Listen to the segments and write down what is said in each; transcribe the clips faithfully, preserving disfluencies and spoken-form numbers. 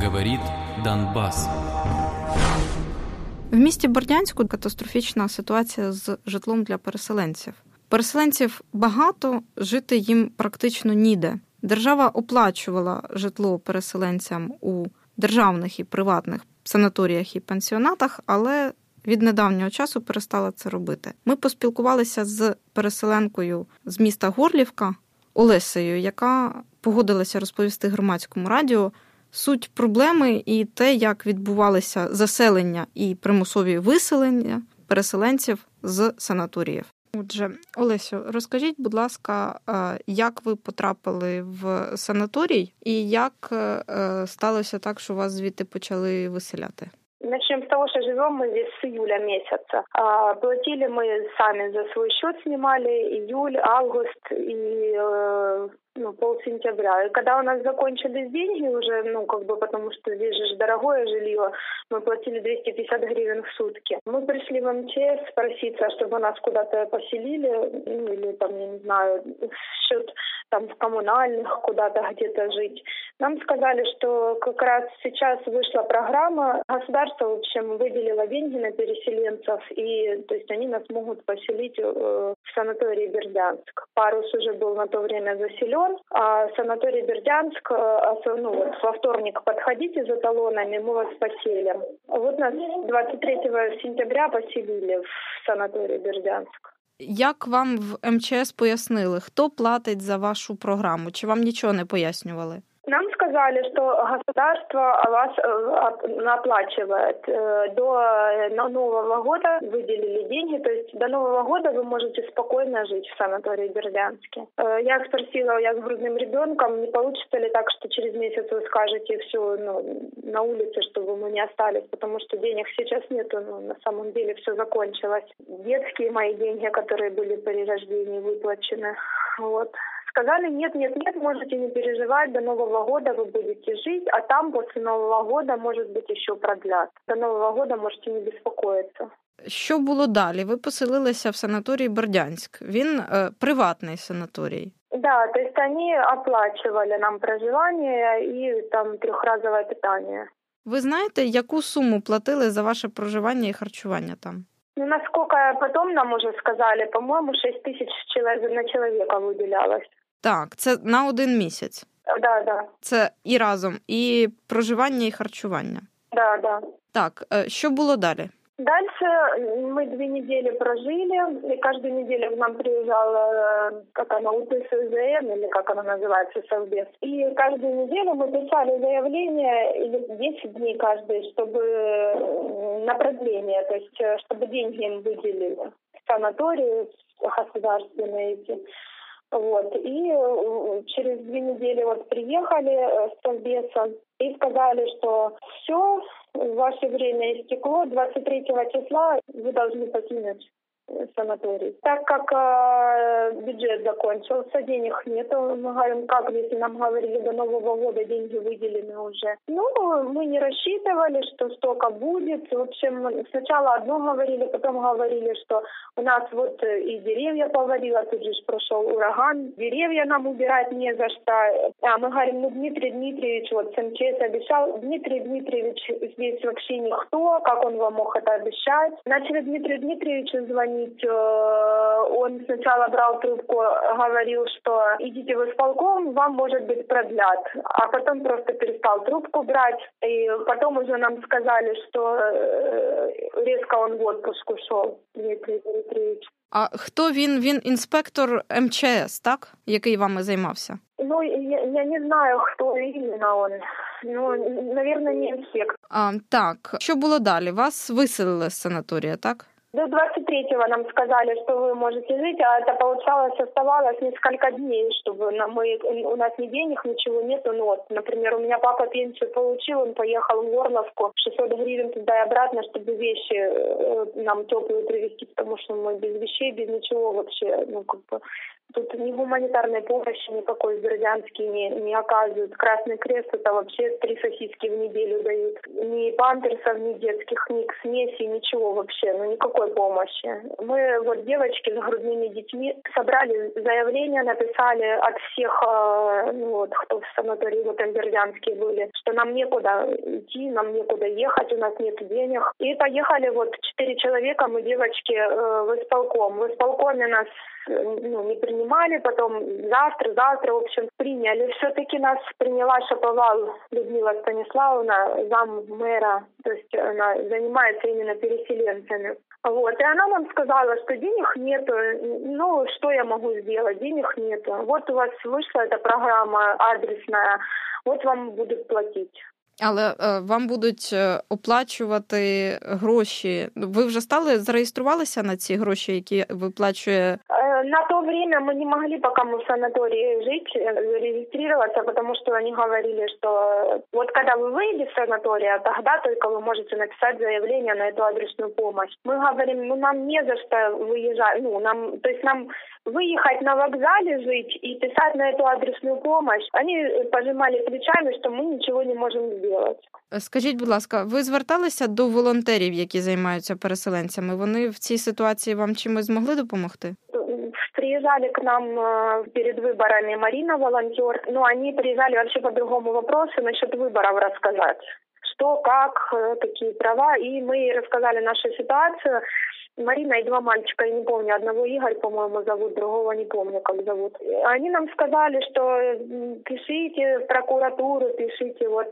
Говорит Донбас. В місті Бердянську катастрофічна ситуація з житлом для переселенців. Переселенців багато, жити їм практично ніде. Держава оплачувала житло переселенцям у державних і приватних санаторіях і пансіонатах, але від недавнього часу перестала це робити. Ми поспілкувалися з переселенкою з міста Горлівка Олесею, яка погодилася розповісти Громадському радіо суть проблеми і те, як відбувалися заселення і примусові виселення переселенців з санаторіїв. Отже, Олесю, розкажіть, будь ласка, як ви потрапили в санаторій і як сталося так, що вас звідти почали виселяти? Начнем с того, что живем мы здесь с июля месяца. А, платили мы сами за свой счет, снимали июль, август и э, ну, полсентября. И когда у нас закончились деньги уже, ну, как бы, потому что здесь же дорогое жилье, мы платили двести пятьдесят гривен в сутки. Мы пришли в эм че эс спроситься, чтобы нас куда-то поселили, ну, или там, я не знаю, счет там в коммунальных, куда-то где-то жить. Нам сказали, что как раз сейчас вышла программа, государство, в общем, выделило деньги на переселенцев, и то есть они нас могут поселить э, в санатории Бердянск. Парус уже был на то время заселен, а санаторий Бердянск, э, ну вот во вторник подходите за талонами, мы вас поселим. Вот нас двадцять третього сентября поселили в санатории Бердянск. Як вам в ем че ес пояснили, хто платить за вашу програму? Чи вам нічого не пояснювали? Нам сказали, что государство вас оплачивает. До Нового года выделили деньги, то есть до Нового года вы можете спокойно жить в санатории Бердянске. Я спросила, я с грудным ребенком, не получится ли так, что через месяц вы скажете все, ну, на улице, чтобы мы не остались, потому что денег сейчас нету, ну, на самом деле все закончилось. Детские мои деньги, которые были при рождении выплачены, вот. Сказали, нет, нет, нет, можете не переживать, до Нового года вы будете жить, а там после Нового года, может быть, еще продлят. До Нового года можете не беспокоиться. Що було далі? Ви поселилися в санаторій Бердянськ. Він е, приватний санаторій. Да, то есть они оплачивали нам проживание и там трехразовое питание. Ви знаєте, яку суму платили за ваше проживання і харчування там? Ну, насколько потом нам уже сказали, по-моему, шесть тысяч на человека выделялось. Так, це на один місяць? Да, да. Це і разом, і проживання, і харчування? Да, да. Так, що було далі? Дальше мы две недели прожили, и каждую неделю к нам приезжала, как она, у тэ эс зэ эм, или как она называется, совбез. И каждую неделю мы писали заявление, или десять дней каждый, чтобы на продление, то есть чтобы деньги им выделили в санатории государственные эти. Вот. И через две недели вот приехали с совбезом и сказали, что все, ваше время истекло, двадцать третьего числа вы должны покинуть санаторий. Так как э, бюджет закончился, денег нет, мы говорим, как, если нам говорили до Нового года, деньги выделены уже. Ну, мы не рассчитывали, что столько будет. В общем, сначала одно говорили, потом говорили, что у нас вот и деревья повалило, тут же прошел ураган, деревья нам убирать не за что. А мы говорим, ну, Дмитрий Дмитриевич, вот с эм че эс обещал, Дмитрий Дмитриевич здесь вообще никто, как он вам мог это обещать? Начали Дмитрию Дмитриевичу звонить. Он сначала брал трубку, говорил, что идите в исполком, вам, может быть, продлят. А потом просто перестал трубку брать. И потом уже нам сказали, что резко он в отпуск ушел, Дмитрий Дмитриевич. А хто він? Він інспектор ем че ес, так? Який вами займався? Ну, я, я не знаю, хто іменно он. Ну, наверное, не інспектор. А, так. Що було далі? Вас виселили з санаторія, так? До двадцать третьего нам сказали, что вы можете жить, а это, получалось, оставалось несколько дней, чтобы мы, у нас ни денег, ничего нету. Ну, вот, например, у меня папа пенсию получил, он поехал в Горловку, шестьсот гривен туда и обратно, чтобы вещи э, нам теплые привезти, потому что мы без вещей, без ничего вообще, ну, как бы, Тут ни гуманитарной помощи никакой в Бердянске не, не оказывают. Красный Крест это вообще три сосиски в неделю дают. Ни памперсов, ни детских, ни смеси, ничего вообще, ну никакой помощи. Мы вот девочки с грудными детьми собрали заявление, написали от всех, ну, вот, кто в санатории в этом Бердянске были, что нам некуда идти, нам некуда ехать, у нас нет денег. И поехали вот четыре человека, мы девочки в исполком. В исполкоме нас ну, не принимали, потом завтра, завтра, в общем, приняли. Все-таки нас приняла Шаповал Людмила Станиславовна, зам мэра, то есть она занимается именно переселенцами. Вот, и она нам сказала, что денег нету, ну, что я могу сделать, денег нету. Вот у вас вышла эта программа адресная, от вам будуть платити. Але е, вам будуть оплачувати гроші. Ви вже стали, зареєструвалися на ці гроші, які виплачує? На то время мы не могли, пока мы в санатории жить, регистрироваться, потому что они говорили, что вот когда вы выйдете из санатория, тогда только вы можете написать заявление на эту адресную помощь. Мы говорим, ну нам не за что выезжать, ну нам, то есть нам выехать на вокзале жить и писать на эту адресную помощь. Они пожимали плечами, что мы ничего не можем сделать. Скажіть, будь ласка, ви зверталися до волонтерів, які займаються переселенцями? Вони в цій ситуації вам чимось змогли допомогти? Приезжали к нам перед выборами Марина, волонтер, но они приезжали вообще по другому вопросу насчет выборов рассказать. Что, как, какие права. И мы рассказали нашу ситуацию. Марина и два мальчика, я не помню, одного Игорь, по-моему, зовут, другого не помню, как зовут. Они нам сказали, что пишите в прокуратуру, пишите, вот,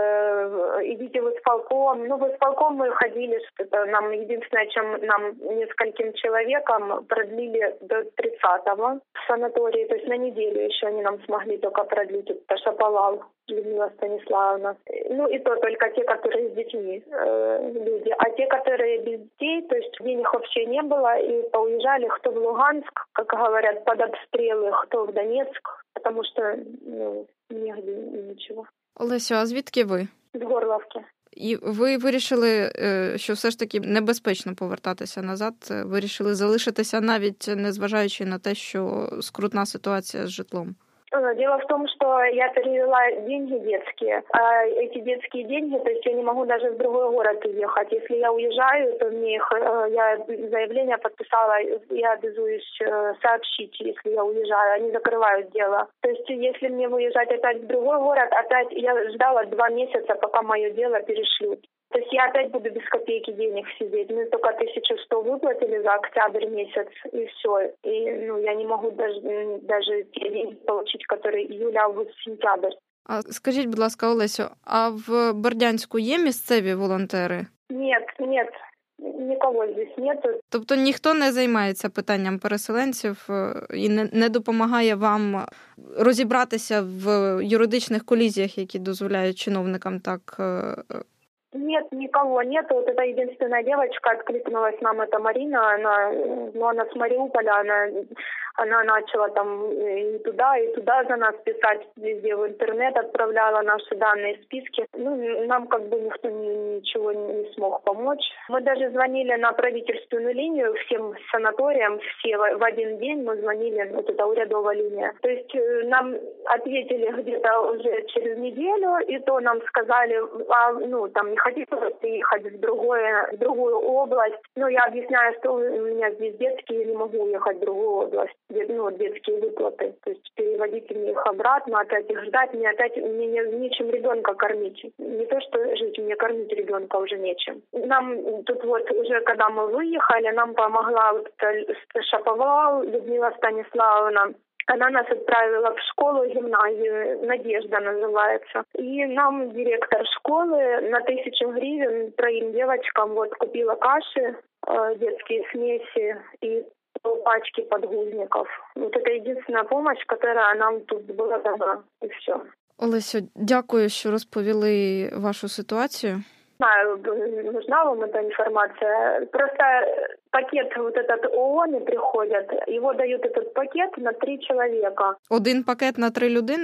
э, идите в исполком. Ну, в исполком мы ходили, что это нам единственное, чем нам нескольким человекам продлили до тридцатого в санатории, то есть на неделю еще они нам смогли только продлить, это Шаповал Людмила Станиславовна. Ну, и то только те, которые с детьми э, люди. А те, которые без детей, то есть денег вообще не было, и поуезжали кто в Луганск, как говорят, под обстрелы, кто в Донецк, потому что, ну, негде ничего. Олесю, а звідки ви? З Горловки. І ви вирішили, що все ж таки небезпечно повертатися назад, вирішили залишитися навіть незважаючи на те, що скрутна ситуація з житлом? Дело в том, что я перевела деньги детские, а эти детские деньги, то есть я не могу даже в другой город уехать. Если я уезжаю, то мне их, я заявление подписала, я обязуюсь сообщить, если я уезжаю, они закрывают дело. То есть если мне выезжать опять в другой город, опять я ждала два месяца, пока мое дело перешлют. То есть я опять буду без копейки денег сидеть. Мы только тысячу сто выплатили за октябрь месяц, и все. И ну, я не могу даже, даже те деньги получить, которые июль, август, сентябрь. А скажіть, будь ласка, Олесю, а в Бердянську є місцеві волонтери? Нет, нет. Нікого здесь нету. Тобто ніхто не займається питанням переселенців і не, не допомагає вам розібратися в юридичних колізіях, які дозволяють чиновникам так... Нет, никого нету. Вот эта единственная девочка откликнулась нам, это Марина, она, ну, она с Мариуполя, она, она начала там и туда, и туда за нас писать, везде в интернет отправляла наши данные, списки. Ну, нам как бы никто ничего не смог помочь. Мы даже звонили на правительственную линию всем санаториям, все в один день мы звонили, вот эта урядовая линия. То есть нам ответили где-то уже через неделю, и то нам сказали, а, ну, там, не хотите приехать в, другое, в другую область. Ну, я объясняю, что у меня здесь детские, я не могу уехать в другую область. Ну, детские выплаты. То есть переводите мне их обратно, опять их ждать, мне опять мне не, нечем ребенка кормить. Не то, что жить, мне кормить ребенка уже нечем. Нам тут вот уже, когда мы выехали, нам помогла вот Шаповал Людмила Станиславовна. Она нас отправила в школу, гимназию, Надежда называется. И нам директор школы на тысячу гривен троим девочкам вот купила каши, э, детские смеси и пачки подгузников. Вот это единственная помощь, которая нам тут была дана. И все. Олесю, дякую, що розповіли вашу ситуацію. Знаю, нужна вам эта информация. Просто пакет вот этот ООН приходят, его дают этот пакет на три человека. Один пакет на три людини?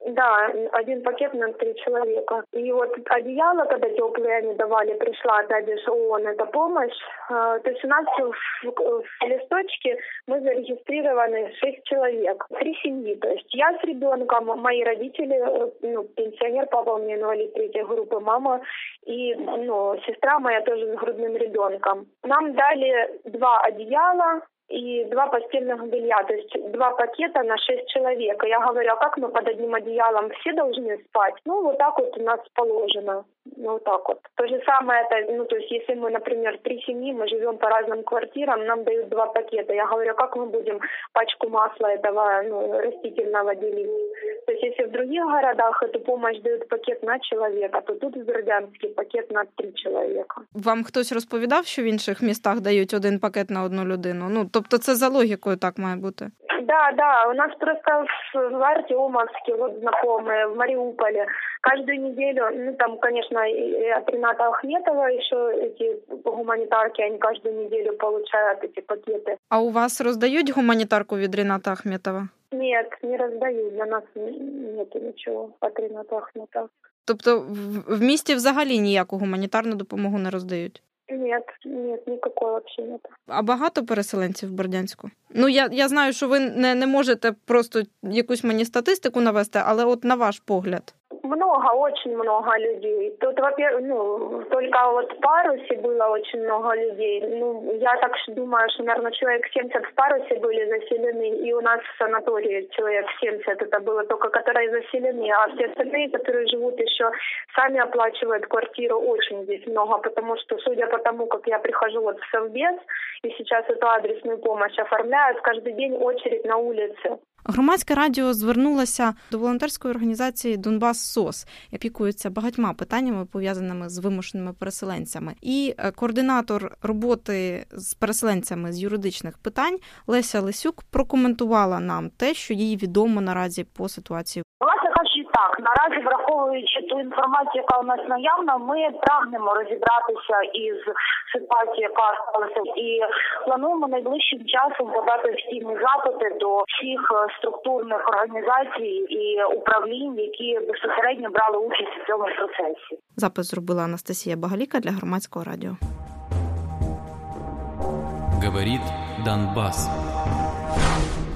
Да, один пакет на три человека. И вот одеяло, когда теплые они давали, пришла опять же ООН, эта помощь. То есть у нас в, в листочке мы зарегистрированы шесть человек, три семьи. То есть я с ребенком, мои родители, ну, пенсионер, папа у меня инвалид третьей группы, мама и ну, сестра моя тоже с грудным ребенком. Нам дали два одеяла и два постельных белья, то есть два пакета на шесть человек. И я говорю, а как мы под одним одеялом все должны спать? Ну, вот так вот у нас положено. Ну, вот так вот. То же самое, это, ну, то есть если мы, например, три семьи, мы живем по разным квартирам, нам дают два пакета. Я говорю, как мы будем пачку масла этого ну, растительного делить? То есть если в других городах эту помощь дают пакет на человека, то тут в Бердянске пакет на три чоловіка. Вам хтось розповідав, що в інших містах дають один пакет на одну людину? Ну, тобто це за логікою так має бути? Да, да, у нас просто в, в Артемовске, вот знакомые, в Мариуполе, каждую неделю, ну там, конечно, от Рената Ахметова еще эти гуманитарки, они каждую неделю получают эти пакеты. А у вас роздають гуманітарку від Рената Ахметова? Нет, не раздают, для нас нету ничего от Рената Ахметова. Тобто в, в місті взагалі ніяку гуманітарну допомогу не роздають? Нет, нет, никакой вообще нет. А багато переселенців в Бердянську? Ну, я, я знаю, що ви не, не можете просто якусь мені статистику навести, але от на ваш погляд. Много, очень много людей. Тут, во-первых, ну, только вот в Парусе было очень много людей. Ну, я так думаю, что, наверное, человек семьдесят в Парусе были заселены, и у нас в санатории человек семьдесят это было только, которые заселены, а все остальные, которые живут еще, сами оплачивают квартиру, очень здесь много, потому что, судя по тому, как я прихожу вот в Совбез, и сейчас эту адресную помощь оформляют, каждый день очередь на улице. Громадське радіо звернулося до волонтерської організації «Донбас СОС», яка опікується багатьма питаннями, пов'язаними з вимушеними переселенцями. І координатор роботи з переселенцями з юридичних питань Леся Лисюк прокоментувала нам те, що їй відомо наразі по ситуації. Власне кажучи, так, наразі, враховуючи ту інформацію, яка у нас наявна, ми прагнемо розібратися із ситуацією, яка сталася, і плануємо найближчим часом подати офіційні запити до всіх структурних організацій і управлінь, які безпосередньо брали участь у цьому процесі. Запис зробила Анастасія Багаліка для Громадського радіо. Говорит Донбас.